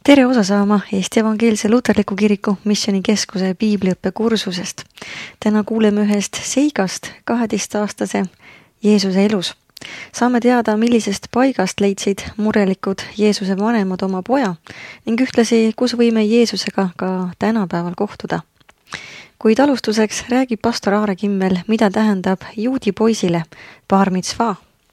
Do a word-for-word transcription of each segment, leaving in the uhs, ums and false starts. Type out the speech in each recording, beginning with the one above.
Tere osa saama Eesti Evangeelse Luterliku Kiriku Missioni Keskuse piibliõppe kursusest. Täna kuuleme ühest seigast kaheteistaastase Jeesuse elus. Saame teada, millisest paigast leidsid murelikud Jeesuse vanemad oma poja ning ühtlasi, kus võime Jeesusega ka tänapäeval kohtuda. Kuid alustuseks räägib pastor Aare Kimmel, mida tähendab juudi poisile bar mitzvah.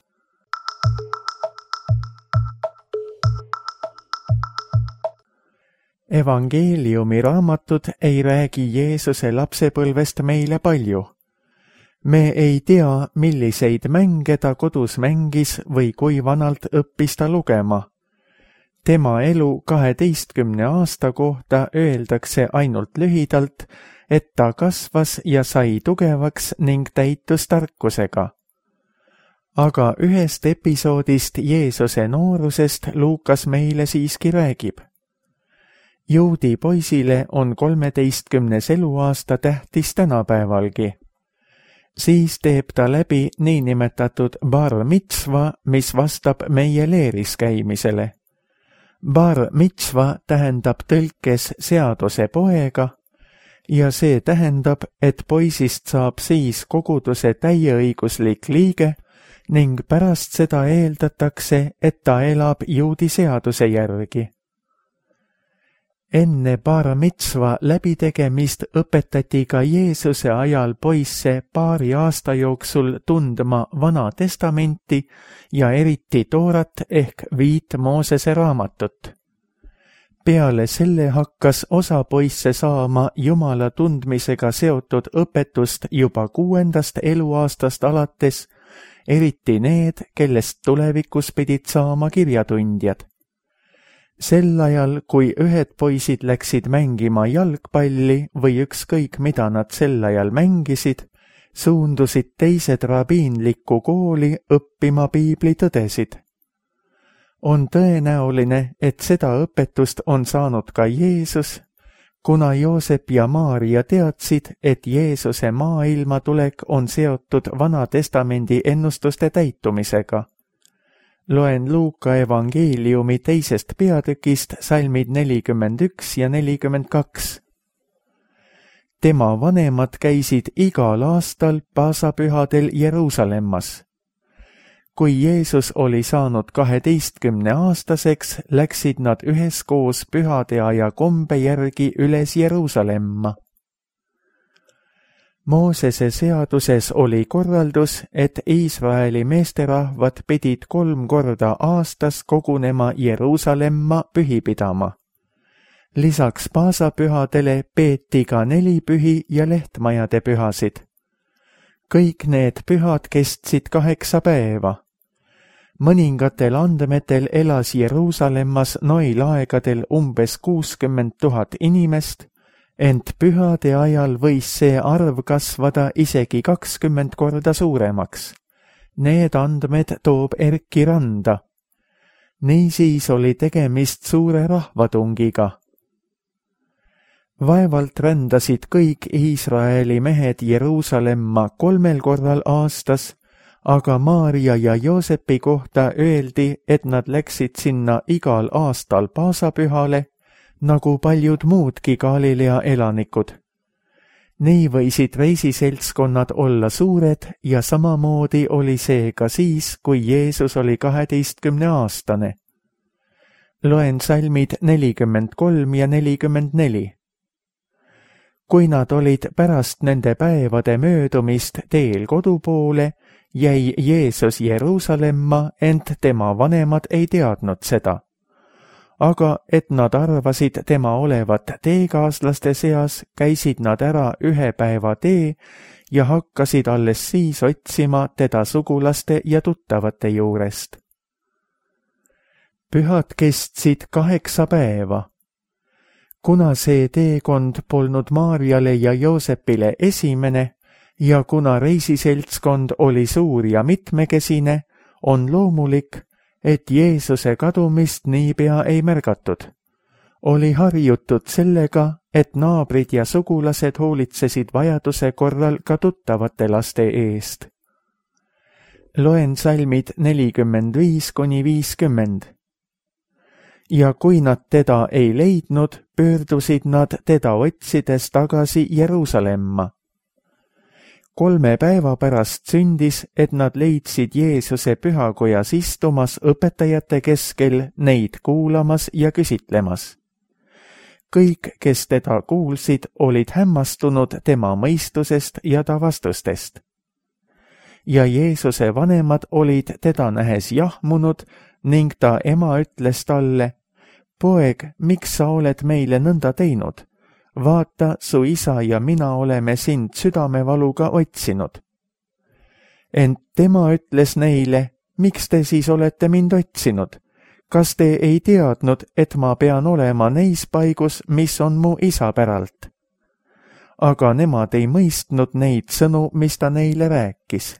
Evangeeliumi raamatud ei räägi Jeesuse lapsepõlvest meile palju. Me ei tea, milliseid mänge ta kodus mängis või kui vanalt õppis ta lugema. Tema elu kaheteistkümne aasta kohta öeldakse ainult lühidalt, et ta kasvas ja sai tugevaks ning täitus tarkusega. Aga ühest episoodist Jeesuse noorusest Luukas meile siiski räägib. Juudi poisile on kolmeteistkümnes eluaasta tähtis tänapäevalgi. Siis teeb ta läbi niinimetatud bar mitzva, mis vastab meie leeris käimisele. Bar mitzva tähendab tõlkes seaduse poega ja see tähendab, et poisist saab siis koguduse täieõiguslik liige ning pärast seda eeldatakse, et ta elab juudi seaduse järgi. Enne bar mitzva läbitegemist õpetati ka Jeesuse ajal poisse paari aasta jooksul tundma Vana Testamenti ja eriti Toorat ehk viit Moosese raamatut. Peale selle hakkas osa poisse saama Jumala tundmisega seotud õpetust juba kuuendast eluaastast alates, eriti need, kellest tulevikus pidid saama kirjatundjad. Sel ajal, kui ühed poisid läksid mängima jalgpalli või ükskõik mida nad sel ajal mängisid, suundusid teised rabiinlikku kooli õppima piiblitõdesid. On tõenäoline, et seda õpetust on saanud ka Jeesus, kuna Joosep ja Maaria teadsid, et Jeesuse maailma tulek on seotud Vana Testamendi ennustuste täitumisega. Loen Luuka evangeeliumi teisest peatükist salmid nelikümmend üks ja nelikümmend kaks. Tema vanemad käisid igal aastal paasapühadel Jeruusalemmas. Kui Jeesus oli saanud kaheteistkümne aastaseks, läksid nad üheskoos pühade aja kombe järgi üles Jeruusalemma. Moosese seaduses oli korraldus, et Iisraeli meesterahvad pidid kolm korda aastas kogunema Jeruusalemma pühi pidama. Lisaks paasapühadele peeti ka neli pühi ja lehtmajade pühasid. Kõik need pühad kestsid kaheksa päeva. Mõningatel andmetel elas Jeruusalemmas noil aegadel umbes kuuskümmend tuhat inimest, ent pühade ajal võis see arv kasvada isegi kakskümmend korda suuremaks. Need andmed toob Erki Randa. Niisiis oli tegemist suure rahvatungiga. Vaevalt rändasid kõik Iisraeli mehed Jeruusalemma kolmel korral aastas, aga Maaria ja Joosepi kohta öeldi, et nad läksid sinna igal aastal paasapühale, nagu paljud muudki Galilea elanikud. Nii võisid reisiseltskonnad olla suured ja samamoodi oli see ka siis, kui Jeesus oli kaheteistkümne aastane. Loen salmid nelikümmend kolm ja nelikümmend neli. Kui nad olid pärast nende päevade möödumist teel kodu poole, jäi Jeesus Jeruusalemma, ent tema vanemad ei teadnud seda. Aga et nad arvasid tema olevat teekaaslaste seas, käisid nad ära ühe päeva tee ja hakkasid alles siis otsima teda sugulaste ja tuttavate juurest. Pühad kestsid kaheksa päeva. Kuna see teekond polnud Maarjale ja Joosepile esimene ja kuna reisiseltskond oli suur ja mitmekesine, on loomulik, et Jeesuse kadumist niipea ei märgatud. Oli harjutud sellega, et naabrid ja sugulased hoolitsesid vajaduse korral ka tuttavate laste eest. Loen salmid nelikümmend viis kuni viiskümmend. ja kui nad teda ei leidnud, pöördusid nad teda otsides tagasi Jeruusalemma. Kolme päeva pärast sündis, et nad leidsid Jeesuse pühakojas istumas õpetajate keskel, neid kuulamas ja küsitlemas. Kõik, kes teda kuulsid, olid hämmastunud tema mõistusest ja ta vastustest. Ja Jeesuse vanemad olid teda nähes jahmunud ning ta ema ütles talle: poeg, miks sa oled meile nõnda teinud? Vaata, su isa ja mina oleme sind südamevaluga otsinud. Ent tema ütles neile: miks te siis olete mind otsinud? Kas te ei teadnud, et ma pean olema neis paigus, mis on mu isa päralt? Aga nemad ei mõistnud neid sõnu, mis ta neile rääkis.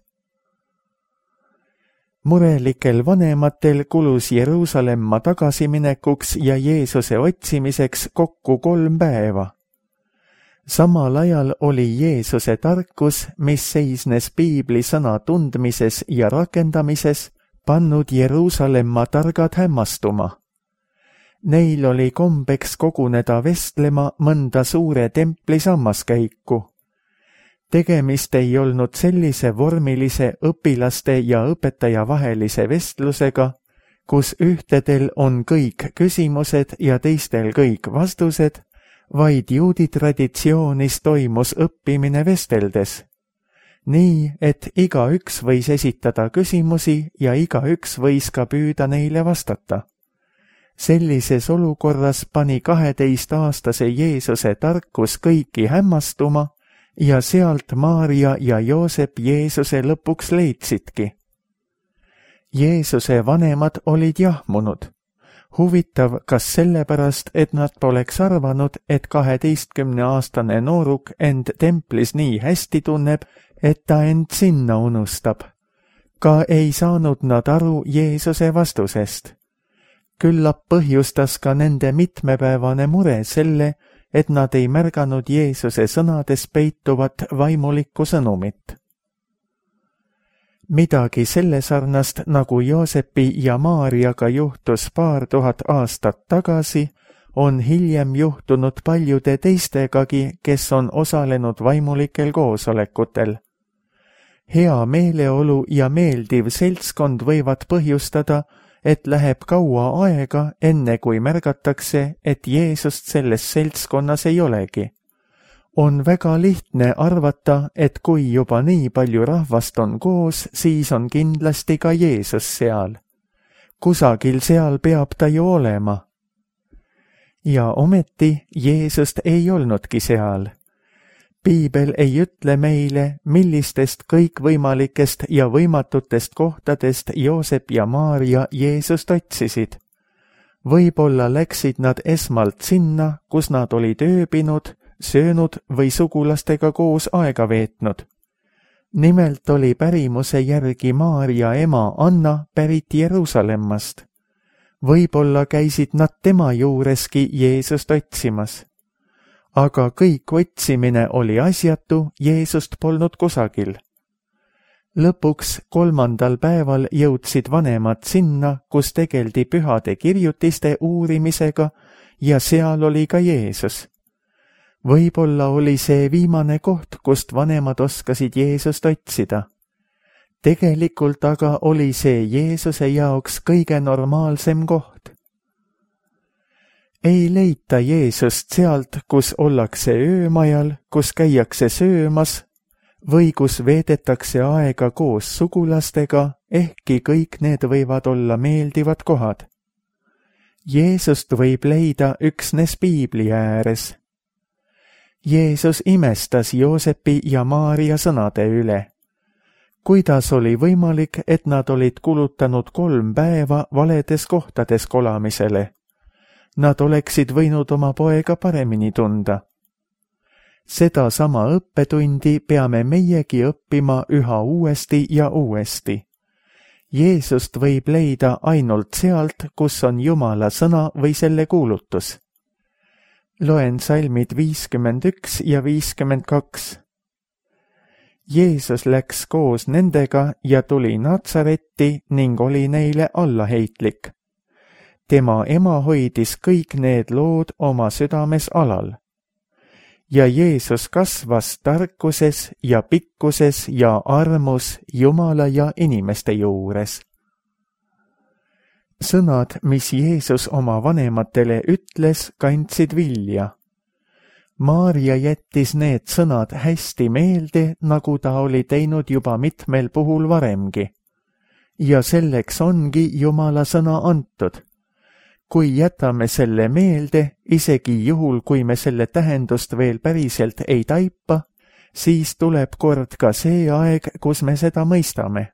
Murelikel vanematel kulus Jeruusalemma tagasiminekuks ja Jeesuse otsimiseks kokku kolm päeva. Samal ajal oli Jeesuse tarkus, mis seisnes piibli sõna tundmises ja rakendamises, pannud Jeruusalemma targad hämmastuma. Neil oli kombeks koguneda vestlema mõnda suure templi sammaskäiku. Tegemist ei olnud sellise vormilise õpilaste ja õpetaja vahelise vestlusega, kus ühtedel on kõik küsimused ja teistel kõik vastused, vaid juudi traditsioonis toimus õppimine vesteldes. Nii, et igaüks võis esitada küsimusi ja igaüks võis ka püüda neile vastata. Sellises olukorras pani kaheteistaastase Jeesuse tarkus kõiki hämmastuma ja sealt Maarja ja Joosep Jeesuse lõpuks leidsidki. Jeesuse vanemad olid jahmunud. Huvitav, kas sellepärast, et nad poleks arvanud, et kaheteistkümneaastane nooruk end templis nii hästi tunneb, et ta end sinna unustab. Ka ei saanud nad aru Jeesuse vastusest. Küllap põhjustas ka nende mitmepäevane mure selle, et nad ei märganud Jeesuse sõnades peituvat vaimulikku sõnumit. Midagi selle sarnast, nagu Joosepi ja Maarjaga juhtus paar tuhat aastat tagasi, on hiljem juhtunud paljude teistegagi, kes on osalenud vaimulikel koosolekutel. Hea meeleolu ja meeldiv seltskond võivad põhjustada, et läheb kaua aega, enne kui märgatakse, et Jeesust selles seltskonnas ei olegi. On väga lihtne arvata, et kui juba nii palju rahvast on koos, siis on kindlasti ka Jeesus seal. Kusagil seal peab ta ju olema. Ja ometi Jeesust ei olnudki seal. Piibel ei ütle meile, millistest kõikvõimalikest ja võimatutest kohtadest Joosep ja Maarja Jeesust otsisid. Võib-olla läksid nad esmalt sinna, kus nad olid ööbinud, söönud või sugulastega koos aega veetnud. Nimelt oli pärimuse järgi Maarja ema Anna pärit Jeruusalemmast. Võib-olla käisid nad tema juureski Jeesust otsimas. Aga kõik otsimine oli asjatu, Jeesust polnud kusagil. Lõpuks kolmandal päeval jõudsid vanemad sinna, kus tegeldi pühade kirjutiste uurimisega ja seal oli ka Jeesus. Võib-olla oli see viimane koht, kust vanemad oskasid Jeesust otsida. Tegelikult aga oli see Jeesuse jaoks kõige normaalsem koht. Ei leita Jeesust sealt, kus ollakse öömajal, kus käiakse söömas või kus veedetakse aega koos sugulastega, ehkki kõik need võivad olla meeldivad kohad. Jeesust võib leida üksnes piibli ääres. Jeesus imestas Joosepi ja Maarja sõnade üle. Kuidas oli võimalik, et nad olid kulutanud kolm päeva valedes kohtades kolamisele? Nad oleksid võinud oma poega paremini tunda. Seda sama õppetundi peame meiegi õppima üha uuesti ja uuesti. Jeesust võib leida ainult sealt, kus on Jumala sõna või selle kuulutus. Loen salmid viiskümmend üks ja viiskümmend kaks. Jeesus läks koos nendega ja tuli Natsaretti ning oli neile allaheitlik. tema ema hoidis kõik need lood oma südames alal. Ja Jeesus kasvas tarkuses ja pikkuses ja armus Jumala ja inimeste juures. Sõnad, mis Jeesus oma vanematele ütles, kandsid vilja. Maarja jättis need sõnad hästi meelde, nagu ta oli teinud juba mitmel puhul varemgi. Ja selleks ongi Jumala sõna antud. Kui jätame selle meelde, isegi juhul, kui me selle tähendust veel päriselt ei taipa, siis tuleb kord ka see aeg, kus me seda mõistame.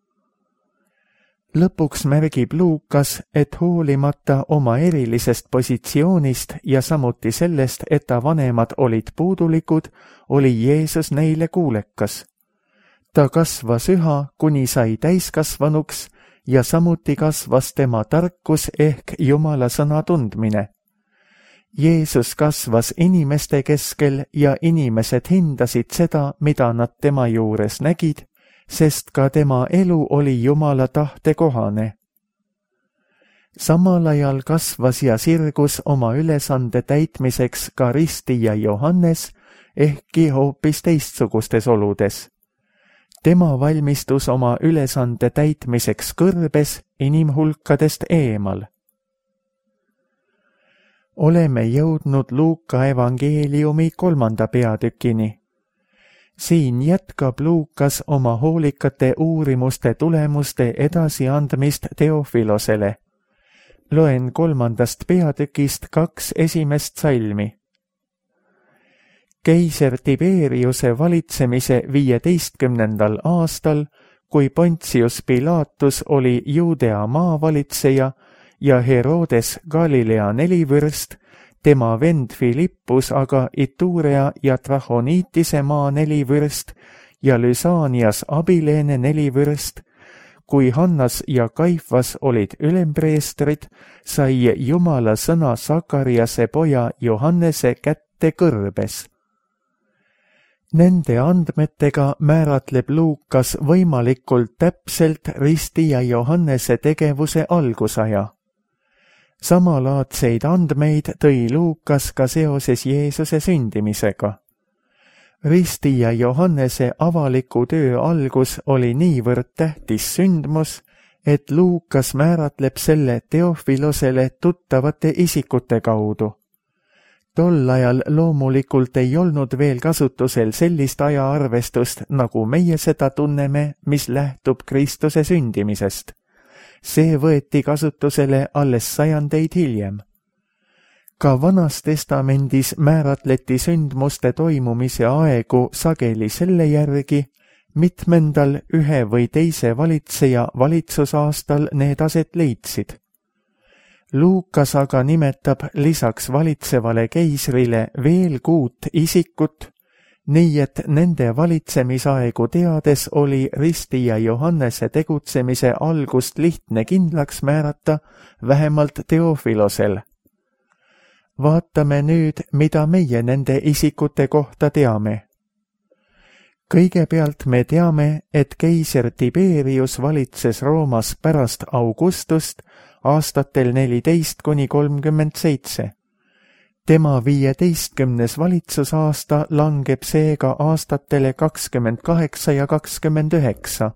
Lõpuks märgib Luukas, et hoolimata oma erilisest positsioonist ja samuti sellest, et ta vanemad olid puudulikud, oli Jeesus neile kuulekas. Ta kasvas üha, kuni sai täiskasvanuks ja samuti kasvas tema tarkus ehk Jumala sõna tundmine. Jeesus kasvas inimeste keskel ja inimesed hindasid seda, mida nad tema juures nägid, sest ka tema elu oli Jumala tahte kohane. Samal ajal kasvas ja sirgus oma ülesande täitmiseks ka ristija Johannes, ehkki hoopis teistsugustes oludes. Tema valmistus oma ülesande täitmiseks kõrbes inimhulkadest eemal. Oleme jõudnud Luuka evangeeliumi kolmanda peatükini. Siin jätkab Luukas oma hoolikate uurimuste tulemuste edasiandmist Teofilosele. Loen kolmandast peatükist kaks esimest salmi. Keiser Tiberiuse valitsemise viieteistkümnendal aastal, kui Pontius Pilatus oli Juudea maavalitseja ja Herodes Galilea nelivürst, tema vend Filippus aga Iturea ja Trachoniitise maa nelivürst ja Lysanias Abileene nelivürst, kui Hannas ja Kaifas olid ülempreestrid, sai Jumala sõna Sakariase poja Johannese kätte kõrbes. Nende andmetega määratleb Luukas võimalikult täpselt ristija Johannese tegevuse algusaja. Samalaadseid andmeid tõi Luukas ka seoses Jeesuse sündimisega. Ristija Johannese avaliku töö algus oli niivõrd tähtis sündmus, et Luukas määratleb selle Teofilosele tuttavate isikute kaudu. Tol ajal loomulikult ei olnud veel kasutusel sellist ajaarvestust, nagu meie seda tunneme, mis lähtub Kristuse sündimisest. See võeti kasutusele alles sajandeid hiljem. Ka Vanas Testamendis määratleti sündmuste toimumise aegu sageli selle järgi, mitmendal ühe või teise valitseja valitsusaastal need aset leidsid. Luukas aga nimetab lisaks valitsevale keisrile veel kuut isikut, nii et nende valitsemisaegu teades oli ristija Johannese tegutsemise algust lihtne kindlaks määrata vähemalt Teofilosel. Vaatame nüüd, mida meie nende isikute kohta teame. Kõigepealt me teame, et keiser Tiberius valitses Roomas pärast Augustust aastatel neliteist kuni kolmkümmend seitse. Tema viieteistkümnes valitsusaasta langeb seega aastatele kakskümmend kaheksa ja kakskümmend üheksa.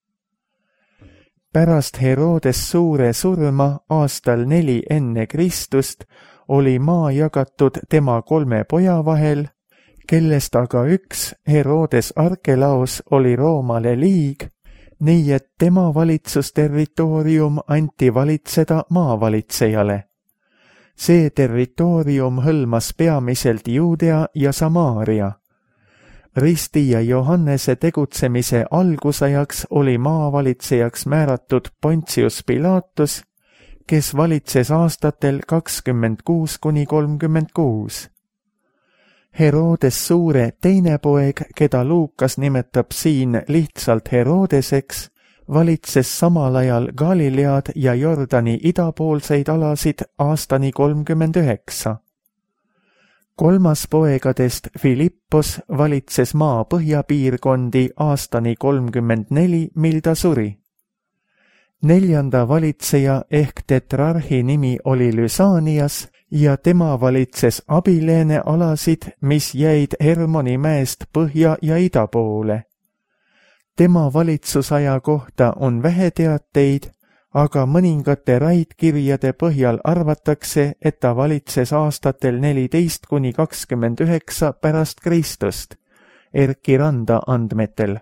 Pärast Herodes suure surma aastal neli enne Kristust oli maa jagatud tema kolme poja vahel, kellest aga üks, Herodes Arkelaos, oli Roomale liig, nii et tema valitsusterritoorium anti valitseda maavalitsejale. See territoorium hõlmas peamiselt Juudea ja Samaaria. Ristija Johannese tegutsemise algusajaks oli maavalitsejaks määratud Pontius Pilatus, kes valitses aastatel kakskümmend kuus kuni kolmkümmend kuus. Herodes suure teine poeg, keda Luukas nimetab siin lihtsalt Herodeseks, valitses samal ajal Galilead ja Jordani idapoolseid alasid aastani kolmkümmend üheksa. Kolmas poegadest Filippos valitses maa põhjapiirkondi aastani kolmkümmend neli, mil ta suri. neljanda valitseja ehk tetrarhi nimi oli Lysanias ja tema valitses Abileene alasid, mis jäid Hermoni mäest põhja ja ida poole. Tema valitsusaja kohta on vähe teateid, aga mõningate raidkirjade põhjal arvatakse, et ta valitses aastatel neliteist kuni kakskümmend üheksa pärast Kristust, Erki Randa andmetel.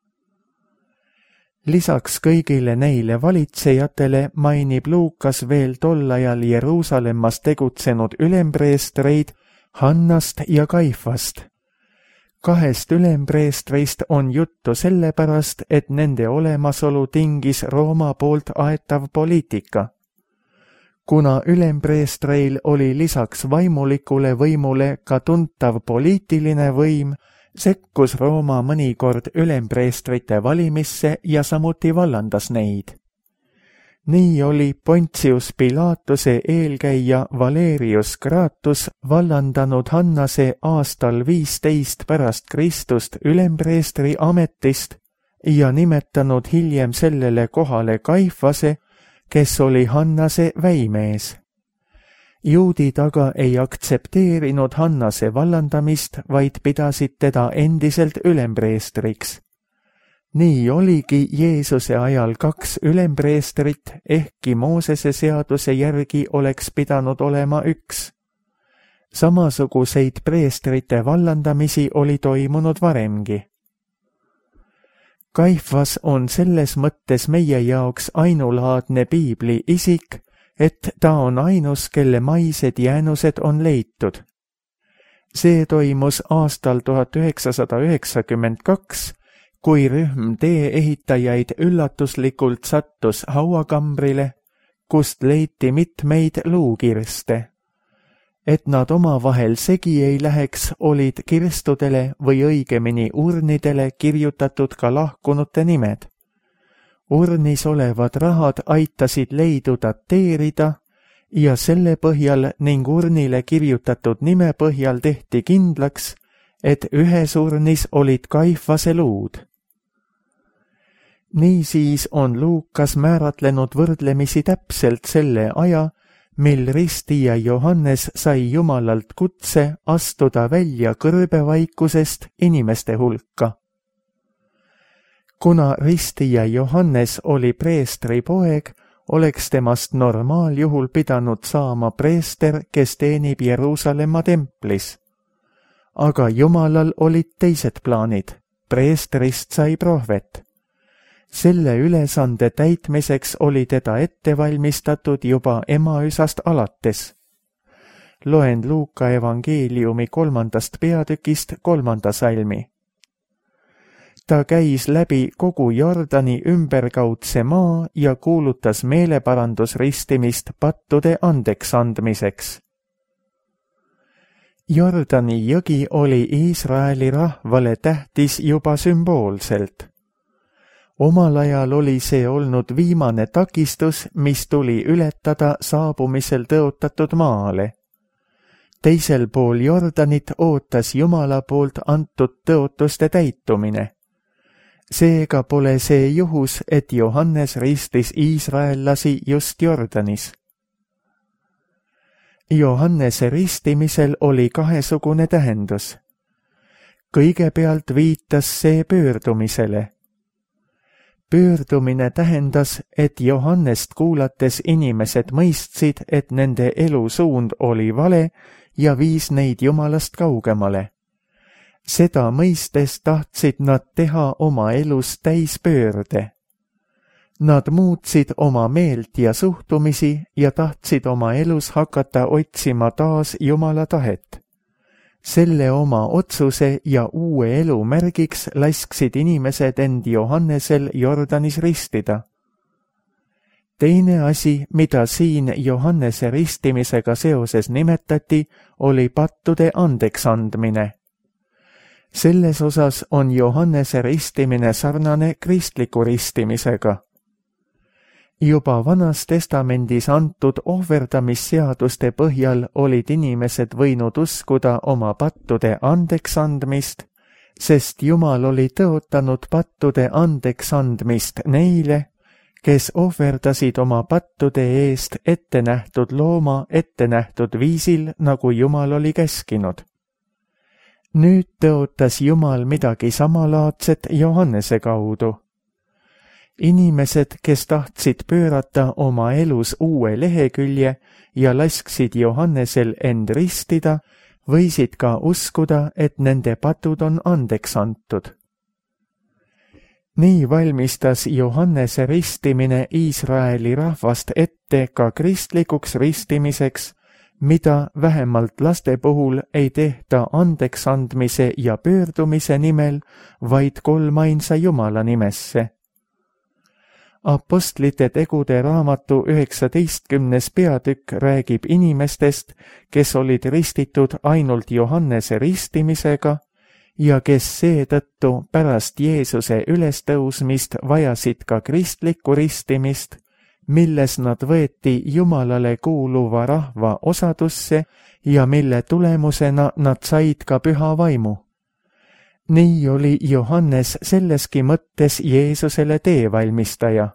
Lisaks kõigile neile valitsejatele mainib Luukas veel tol ajal Jeruusalemmas tegutsenud ülempreestreid Hannast ja Kaifast. Kahest ülempreestrist on juttu sellepärast, et nende olemasolu tingis Rooma poolt aetav poliitika. Kuna ülempreestreil oli lisaks vaimulikule võimule ka tuntav poliitiline võim, sekkus Rooma mõnikord ülempreestrite valimisse ja samuti vallandas neid. Nii oli Pontius Pilatuse eelkäija Valerius Gratus vallandanud Hannase aastal viisteist pärast Kristust ülempreestri ametist ja nimetanud hiljem sellele kohale Kaifase, kes oli Hannase väimees. Juudid aga ei aktsepteerinud Hannase vallandamist, vaid pidasid teda endiselt ülempreestriks. Nii oligi Jeesuse ajal kaks ülempreestrit, ehkki Moosese seaduse järgi oleks pidanud olema üks. Samasuguseid preestrite vallandamisi oli toimunud varemgi. Kaifas on selles mõttes meie jaoks ainulaadne piibli isik, et ta on ainus, kelle maised jäänused on leitud. See toimus aastal tuhat üheksasada üheksakümmend kaks, kui rühm tee-ehitajaid üllatuslikult sattus hauakambrile, kust leiti mitmeid luukirste. Et nad omavahel segi ei läheks, olid kirstudele või õigemini urnidele kirjutatud ka lahkunute nimed. Urnis olevad rahad aitasid leidu dateerida ja selle põhjal ning urnile kirjutatud nime põhjal tehti kindlaks, et ühes urnis olid Kaifase luud. Niisiis on Luukas määratlenud võrdlemisi täpselt selle aja, mil ristija Johannes sai Jumalalt kutse astuda välja kõrbevaikusest inimeste hulka. Kuna ristija Johannes oli preestri poeg, oleks temast normaaljuhul pidanud saama preester, kes teenib Jeruusalemma templis. Aga Jumalal olid teised plaanid, preestrist sai prohvet. Selle ülesande täitmiseks oli teda ette valmistatud juba emaüsast alates. Loen Luuka evangeeliumi kolmandast peatükist kolmanda salmi. Ta käis läbi kogu Jordani ümberkaudse maa ja kuulutas meeleparandusristimist pattude andeks andmiseks. Jordani jõgi oli Iisraeli rahvale tähtis juba sümboolselt. Omal ajal oli see olnud viimane takistus, mis tuli ületada saabumisel tõotatud maale. Teisel pool Jordanit ootas Jumala poolt antud tõotuste täitumine. Seega pole see juhus, et Johannes ristis iisraellasi just Jordanis. Johannese ristimisel oli kahesugune tähendus. Kõigepealt viitas see pöördumisele. Pöördumine tähendas, et Johannest kuulates inimesed mõistsid, et nende elusuund oli vale ja viis neid Jumalast kaugemale. Seda mõistes tahtsid nad teha oma elus täispöörde. Nad muutsid oma meelt ja suhtumisi ja tahtsid oma elus hakata otsima taas Jumala tahet. Selle oma otsuse ja uue elu märgiks lasksid inimesed end Johannesel Jordanis ristida. Teine asi, mida siin Johannese ristimisega seoses nimetati, oli pattude andeksandmine. Selles osas on Johannese ristimine sarnane kristliku ristimisega. Juba Vanas Testamendis antud ohverdamisseaduste põhjal olid inimesed võinud uskuda oma pattude andeksandmist, sest Jumal oli tõotanud pattude andeksandmist neile, kes ohverdasid oma pattude eest ettenähtud looma ettenähtud viisil, nagu Jumal oli käskinud. Nüüd tõotas Jumal midagi samalaadset Johannese kaudu. Inimesed, kes tahtsid pöörata oma elus uue lehekülje ja lasksid Johannesel end ristida, võisid ka uskuda, et nende patud on andeks antud. Nii valmistas Johannese ristimine Iisraeli rahvast ette ka kristlikuks ristimiseks, mida vähemalt laste puhul ei tehta andeks andmise ja pöördumise nimel, vaid kolmainsa Jumala nimesse. Apostlite tegude raamatu üheksateistkümnes peatükk räägib inimestest, kes olid ristitud ainult Johannese ristimisega ja kes seetõttu pärast Jeesuse ülestõusmist vajasid ka kristlikku ristimist, milles nad võeti Jumalale kuuluva rahva osadusse ja mille tulemusena nad said ka püha vaimu. Nii oli Johannes selleski mõttes Jeesusele teevalmistaja.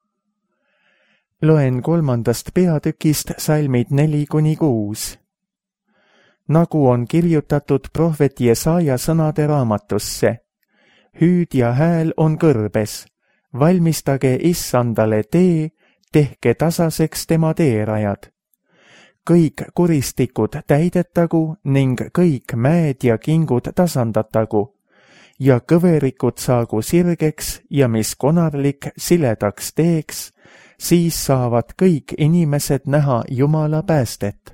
Loen kolmandast peatükist salmid neli kuni kuus. Nagu on kirjutatud prohvet Jesaja sõnade raamatusse. Hüüd ja hääl on kõrbes, valmistage issandale tee, tehke tasaseks tema teerajad. Kõik kuristikud täidetagu ning kõik mäed ja kingud tasandatagu ja kõverikud saagu sirgeks ja mis konarlik siledaks teeks, siis saavad kõik inimesed näha Jumala päästet.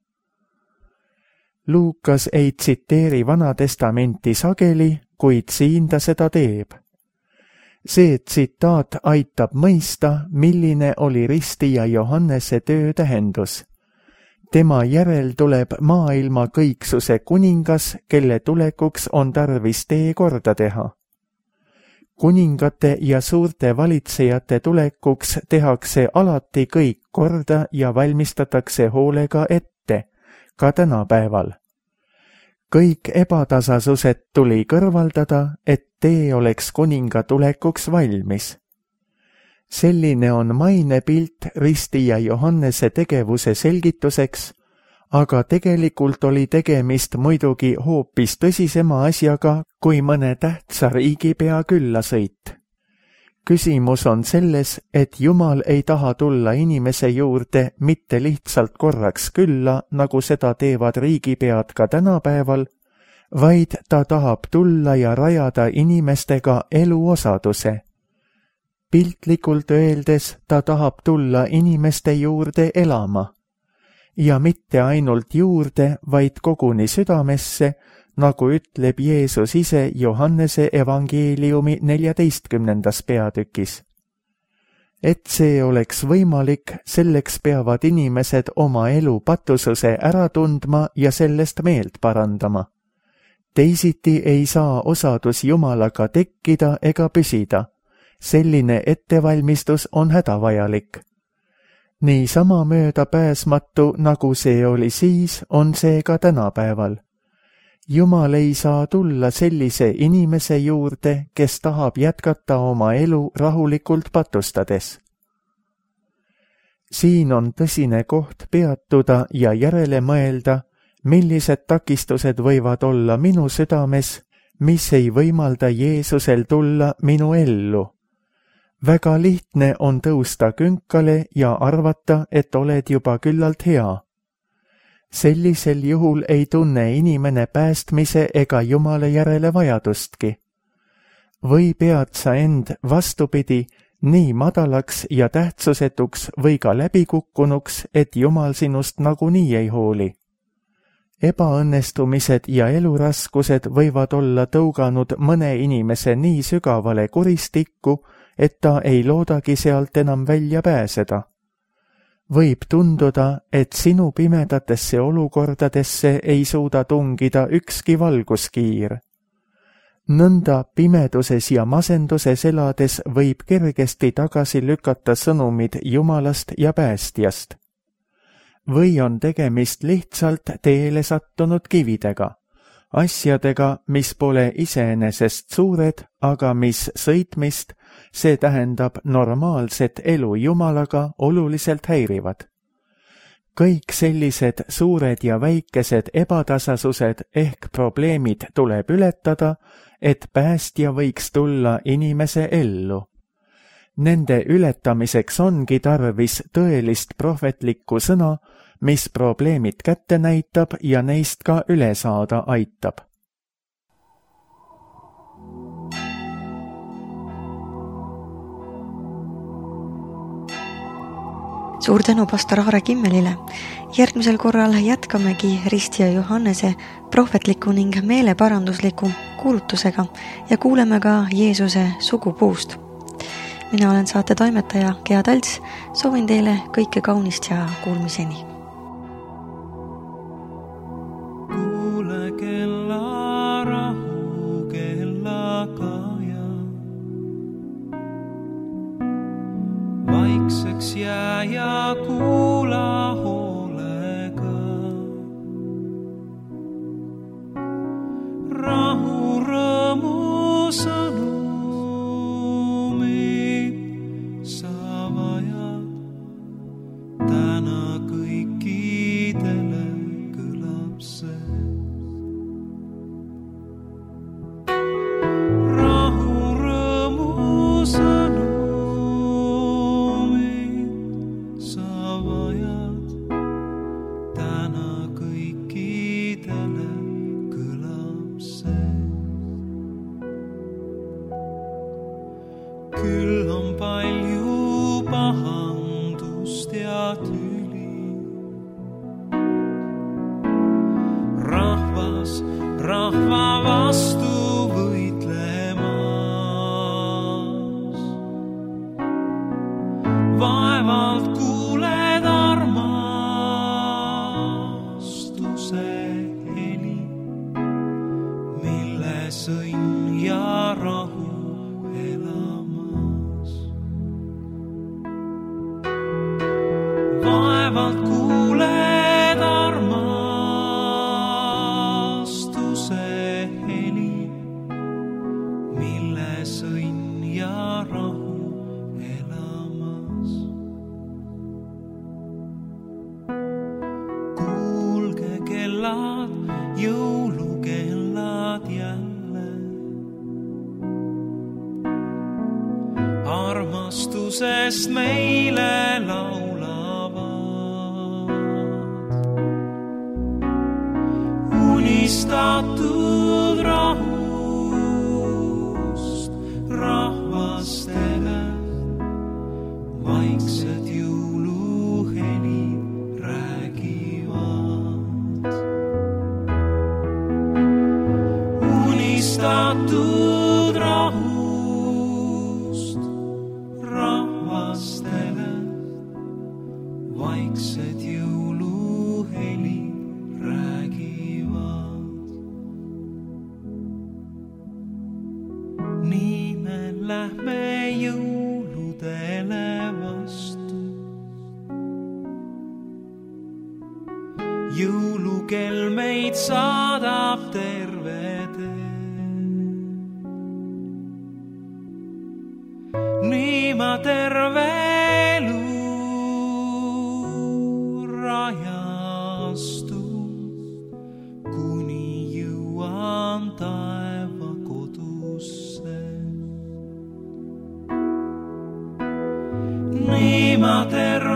Luukas ei tsiteeri Vana Testamenti sageli, kuid siin ta seda teeb. See tsitaat aitab mõista, milline oli ristija Johannese töö tähendus. Tema järel tuleb maailma kõiksuse kuningas, kelle tulekuks on tarvis tee korda teha. Kuningate ja suurte valitsejate tulekuks tehakse alati kõik korda ja valmistatakse hoolega ette, ka tänapäeval. Kõik ebatasasused tuli kõrvaldada, et tee oleks kuninga tulekuks valmis. Selline on mainepilt ristija Johannese tegevuse selgituseks, aga tegelikult oli tegemist muidugi hoopis tõsisema asjaga kui mõne tähtsa riigipea küllasõit. Küsimus on selles, et Jumal ei taha tulla inimese juurde mitte lihtsalt korraks külla, nagu seda teevad riigipead ka tänapäeval, vaid ta tahab tulla ja rajada inimestega eluosaduse. Piltlikult öeldes ta tahab tulla inimeste juurde elama. Ja mitte ainult juurde, vaid koguni südamesse, nagu ütleb Jeesus ise Johannese evangeeliumi neljateistkümnendas peatükis. Et see oleks võimalik, selleks peavad inimesed oma elu patususe ära tundma ja sellest meelt parandama. Teisiti ei saa osadus Jumalaga tekkida ega püsida. Selline ettevalmistus on hädavajalik. Nii sama mööda pääsmatu, nagu see oli siis, on see ka tänapäeval. Jumal ei saa tulla sellise inimese juurde, kes tahab jätkata oma elu rahulikult patustades. Siin on tõsine koht peatuda ja järele mõelda, millised takistused võivad olla minu südames, mis ei võimalda Jeesusel tulla minu ellu. Väga lihtne on tõusta künkale ja arvata, et oled juba küllalt hea. Sellisel juhul ei tunne inimene päästmise ega Jumala järele vajadustki. Või pead sa end vastupidi nii madalaks ja tähtsusetuks või ka läbikukkunuks, et Jumal sinust nagunii ei hooli. Ebaõnnestumised ja eluraskused võivad olla tõuganud mõne inimese nii sügavale kuristikku, et ta ei loodagi sealt enam välja pääseda. Võib tunduda, et sinu pimedatesse olukordadesse ei suuda tungida ükski valguskiir. Nõnda pimeduses ja masenduses elades võib kergesti tagasi lükata sõnumid Jumalast ja päästjast. Või on tegemist lihtsalt teele sattunud kividega, asjadega, mis pole iseenesest suured, aga mis sõitmist see tähendab normaalset elu Jumalaga, oluliselt häirivad. Kõik sellised suured ja väikesed ebatasasused ehk probleemid tuleb ületada, et päästja võiks tulla inimese ellu. Nende ületamiseks ongi tarvis tõelist prohvetlikku sõna, mis probleemid kätte näitab ja neist ka üle saada aitab. Suur tänu pastor Aare Kimmelile. Järgmisel korral jätkamegi Risti ja Johannese prohvetliku ning meeleparandusliku kuulutusega ja kuuleme ka Jeesuse sugupuust. Mina olen saate toimetaja Gea Talts, soovin teile kõike kaunist ja kuulmiseni. Kuule kella rahu kella kaja, vaikseks jää ja kuula hoolega. Rahu rõõmu sõnumid sa vajad, täna kõikidele kõlab see. Rahu rõõmu sõnumid küll on palju pahandust ja tüli. Rahvas rahva vastu võitlemas. Vaevalt kuuled armastuse heli, mille sõnn ja rahu elamas. Vaevalt kuuled armastuse heli, mille sõnn ja rahu elamas. Kuulge kellad, jõulukellad jälle. Armastusest meile laulavad. Unistatud rahust rahvastele vaiksed jõuluhelid räägivad. Unistatud rahust rahvastele vaiksed jõuluhelid räägivad. Nii me lähme jõuludele vastu. Jõulukell meid saadab terve tee. Nii ma terve elu rajastun, kuni jõuan taeva kodusse. Nii ma terve